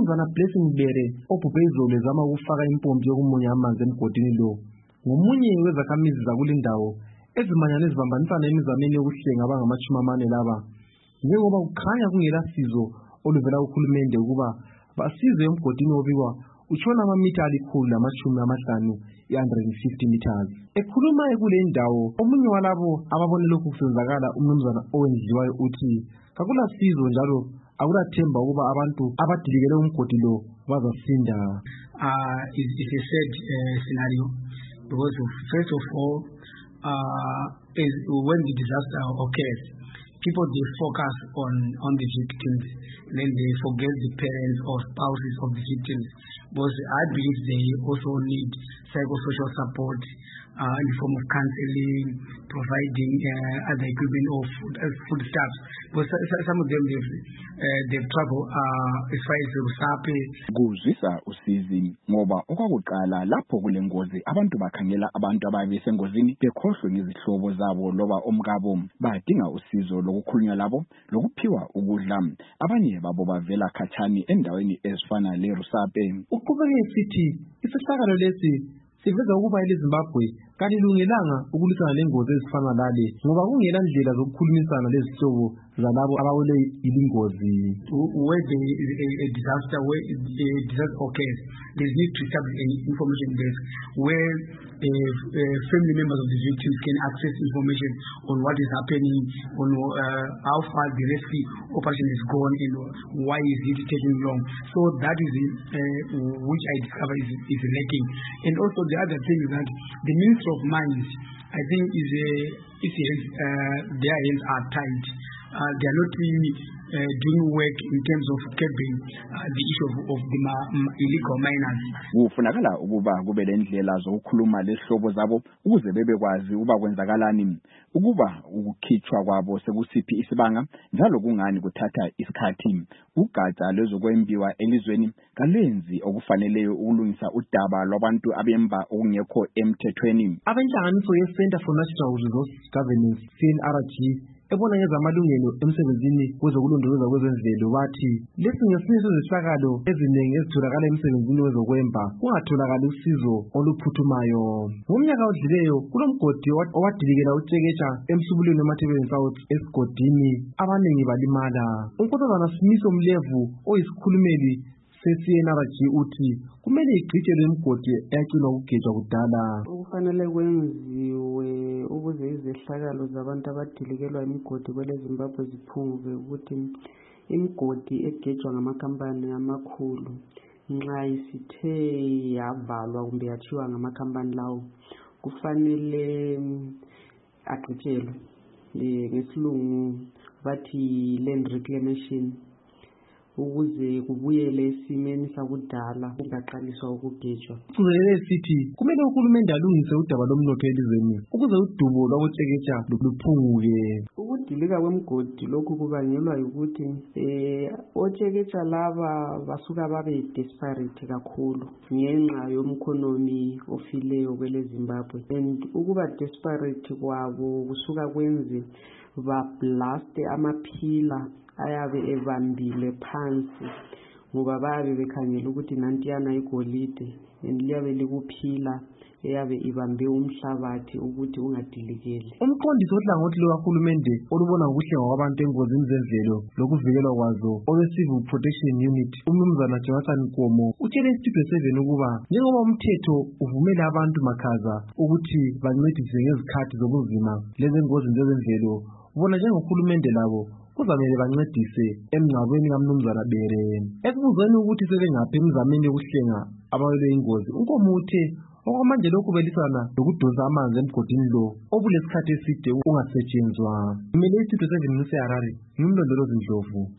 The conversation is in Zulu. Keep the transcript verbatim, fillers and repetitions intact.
Umnumzana Blessing Bere obhubhe izolo ezama ukufaka impompi yokumunya amanzi emgodini lo ngomunye wezakhamizi zakulindawo ezimanyana ezibambanisana emizameni yokuhlenga abangamashumi amane laba, njengoba kukhanya kungela sizo oluvela kuhulumende ukuba basize emgodini obikwa utshona amamitha alikhulu lamashumi amahlanu one hundred fifty meters. Ekhuluma kule ndawo, omunye walabo ababone lokhu kusenzakala, umnumzana owendliwayo uthi kakulasizo njalo akulathemba ukuba abantu abadilikele umgodi lo bazasinda. Uh, it's, it's a sad uh, scenario because of, first of all, uh, is when the disaster occurs, people they focus on on the victims, then they forget the parents or spouses of the victims. Because I believe they also need psychosocial support uh, in the form of counseling, providing uh, other equipment or food, uh, food stuffs. Because some of them they've uh, they've traveled uh, as far as Rusape. Kuzwisa usizi ngoba okwakuqala lapho kule ngozi abantu bakhangela abantu ababesengozini bekhohlwe ngezihlobo zabo loba omkabo badinga usizo lokukhulunywa labo lokuphiwa ukudla. Abanye babo bavela khathani endaweni ezifana le Rusape. Uqhubeke sithi isihlakalo lesi siveza ukuba iLeZimbabwe kalilungelanga ukulwisana lengozi ezifana lale ngoba kungela ndlela zokukhulumisana lezihlobo zalabo abawele ilingozi. Where the a, a disaster where a disaster occurs, there needs to establish an information desk where uh, uh, family members of the victims can access information on what is happening, on uh, how far the rescue operation is gone, and why is it taking long. So that is uh, which I discover is, is lacking. And also the other thing is that the Ministry of Mines, I think, is a, is a, uh, their hands are tied. Uh, they are not really uh, doing work in terms of curbing uh, the issue of, of the ma ma illegal miners. Kufunakala ukuba kube lendlela zokukhuluma lehlobo zabo ukuze bebekwazi ukuba kwenzakalani, ukuba ukukhitshwa kwabo sekusiphi isibanga njalo kungani kuthatha isikhathi. Ugatsha lezokwembiwa elizweni kalenzi okufaneleyo ukulungisa udaba lwabantu abemba okungekho emthethweni. Abenhlanganiso ye-Center for National Resource Governance, C N R G, ebona ngezamalungelo emsebenzini kwezokulondoloza kwezemvelo bathi lesi ngesinye sezehlakalo eziningi ezitholakala emsebenzini wezokwemba kungatholakali usizo oluphuthumayo. Ngomnyaka odlileyo kulomgodi owadilikela uTsheketsha emhlubulweni weMathebeni South esigodini abaningi balimala. uNkosazana Simiso Mlevu oyisikhulumeli se-C N R G uthi kumele igqitshelwe imigodi eyaqinwa ukugejwa kudala. Kufanele kwenziwe ukuze izehlakalo zabantu abadilikelwa imigodi kweleZimbabwe ziphunguke, ukuthi imigodi egejwa ngamakhampani amakhulu nxa isithe yavalwa kumbe yathiwa ngamakhampani lawo kufanele agqitshelwe. Ngesilungu bathi land reclamation, ukuze kubuyele esimeni sakudala kungaqaliswa ukugejwa. Kuzelele sithi kumele uhulumende alungise udaba lomnotho elizweni ukuze udubo lwakuTsheketsha luphunguke. Ukudilika kwemgodi lokhu kubangelwa ukuthi eh oTsheketsha laba basuka babe desperate kakhulu ngenxa yomkhonomi ofileyo kweleZimbabwe, and ukuba desperate kwabo kusuka kwenze ba blast amaphila ayabe evambile phansi ngoba babe bekhangela ukuthi nantiyana igolide liyabe likuphila eyabe ibambe umhlabathi ukuthi ungadilikeli. Umqondisi ohlangothi lukahulumende olubona ngokuhlenga kwabantu engozini zemvelo lokuvikelwa kwazo owe-Civil Protection Unit, umnumzana Jonathan Nkomo, utshele iStudio seven ukuba njengoba umthetho uvumela abantu makhaza ukuthi bancedise ngezikhathi zobunzima lezengozi zezemvelo, bona njengohulumende labo kuzamele bancedise emngcwabeni kaMnumzana Bere. Ekubuzweni ukuthi sebengaphi emizameni yokuhlenga abawelwe ingozi, uNkomo uthe okwamanje lokhu belisana lokudonsa amanzi emgodini lo obulesikhathi eside ungasetshenzwa. Kumele iStudio seven ngiseHarare, ngimlondolozi Ndlovu.